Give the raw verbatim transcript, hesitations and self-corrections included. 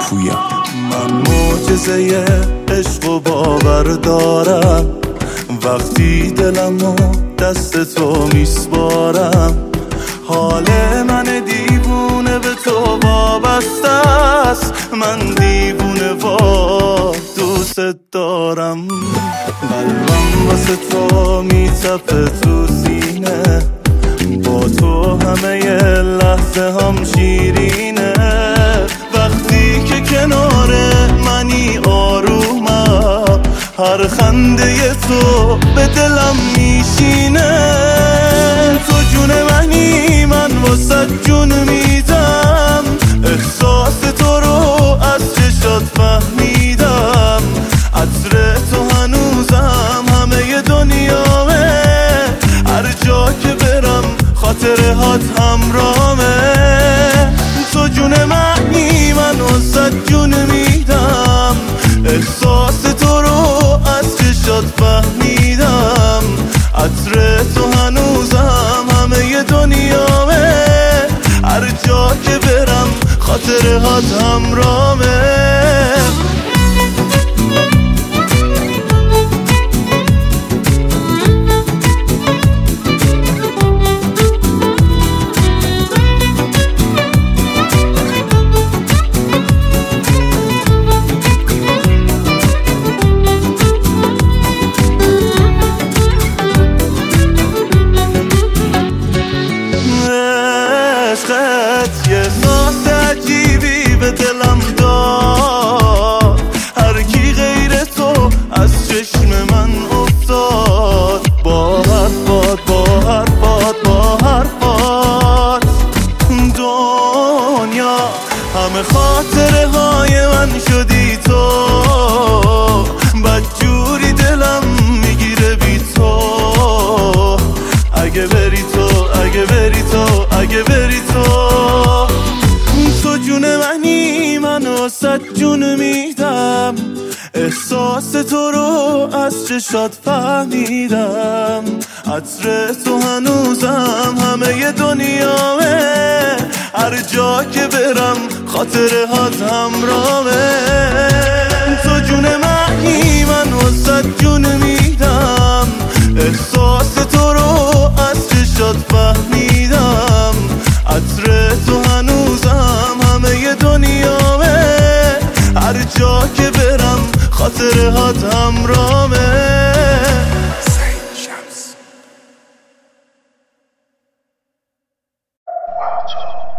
پویا. من معجزه عشق و باور دارم، وقتی دلمو دست تو میسپارم. حال من دیوونه به تو وابسته است، من دیوونه و دوست دارم. قلبم واسه تو میتپه تو سینه، با تو همه لحظه هم شیرینه. وقتی که کنار منی آرومم، هر خنده تو به دلم میشینه. تو جون منی، من واسه جون میدم، احساس تو رو از چشات فهمیدم. عطر تو هنوزم همه دنیامه، هر جا که برم خاطرهات همرامه. تو جون منی، من واسه جون میدم، احساس تو رو از چشات فهمیدم. عطر تو هنوزم همه دنیامه، هر جا که برم خاطرهات همرامه. عشقت یه احساس عجیبی به دلم داد، هر کی غیر تو از چشم من افتاد. با حرفات با حرفات با حرفات دنیا همه خاطره های من شدی تو. بدجوری دلم میگیره بی تو، اگه بری تو اگه بری تو اگه بری تو. تو جون منی، من واسه جون میدم، احساس تو رو از چشات فهمیدم. عطر تو هنوزم همه دنیامه، هر جا که برم خاطرهات همرامه. تو جون منی، من واسه جون میدم، احساس تو رو از چشات فهمیدم. عطر تو هنوزم همه دنیامه، هر جا که برم خاطرهات همرامه.